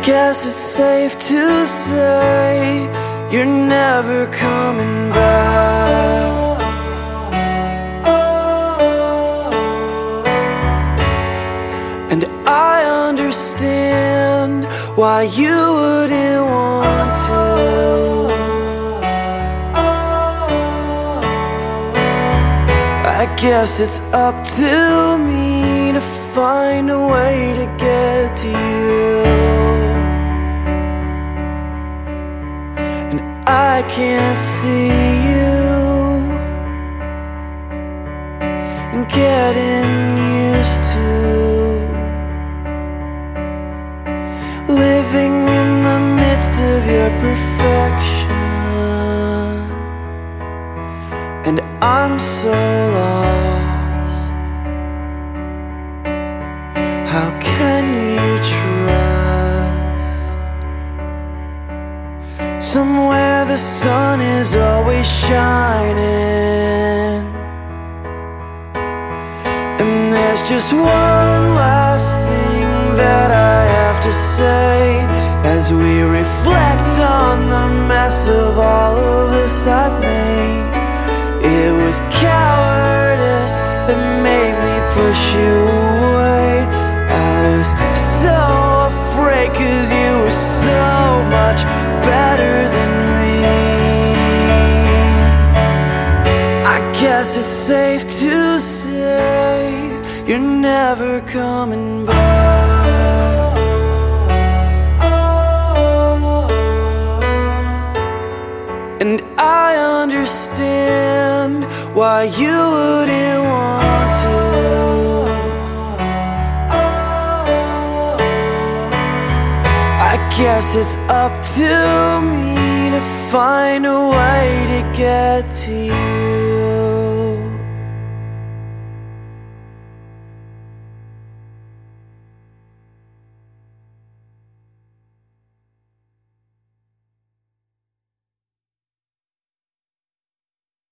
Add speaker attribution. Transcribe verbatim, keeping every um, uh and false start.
Speaker 1: Guess it's safe to say you're never coming back. And I understand why you wouldn't want to. I guess it's up to me to find a way to get to you. I can't see you and getting used to living in the midst of your perfection, and I'm so lost. How can you trust somewhere the sun is always shining, and there's just one last thing that I have to say as we reflect on the mess of all of this I've made. It was cowardice that made me push you away. I was so afraid 'cause you were so much better than me. I guess it's safe to say you're never coming back. And I understand why you wouldn't want to. I guess it's up to me to find a way to get to you.